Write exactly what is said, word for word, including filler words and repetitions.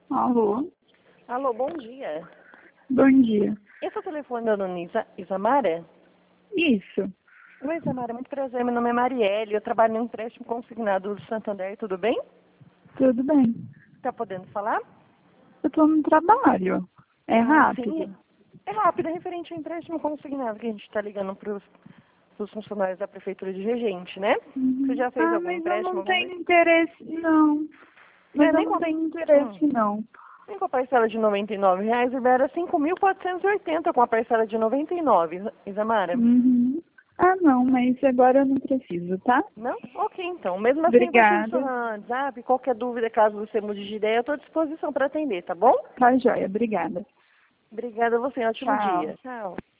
Alô? Alô, bom dia. Bom dia. Esse é o telefone da dona Isa, Isamara? Isso. Oi, Isamara, muito prazer. Meu nome é Marielle, eu trabalho no empréstimo consignado do Santander, tudo bem? Tudo bem. Tá podendo falar? Eu tô no trabalho. É Ah, rápido. sim. É rápido, é referente ao empréstimo consignado que a gente está ligando para os funcionários da Prefeitura de Regente, né? Você Uhum. já fez Ah, algum mas eu empréstimo não alguma tenho vez? interesse, não. Mas É, eu nem não com, tenho hum, interesse, não. nem com a parcela de noventa e nove reais, libera cinco mil quatrocentos e oitenta com a parcela de noventa e nove, Isamara. Uhum. Ah, não, mas agora eu não preciso, tá? Não? Ok, então. Mesmo assim, eu vou te Obrigada. adicionar no WhatsApp. Qualquer dúvida, caso você mude de ideia, eu estou à disposição para atender, tá bom? Tá joia, obrigada. Obrigada a você. Ótimo Tchau. dia. Tchau.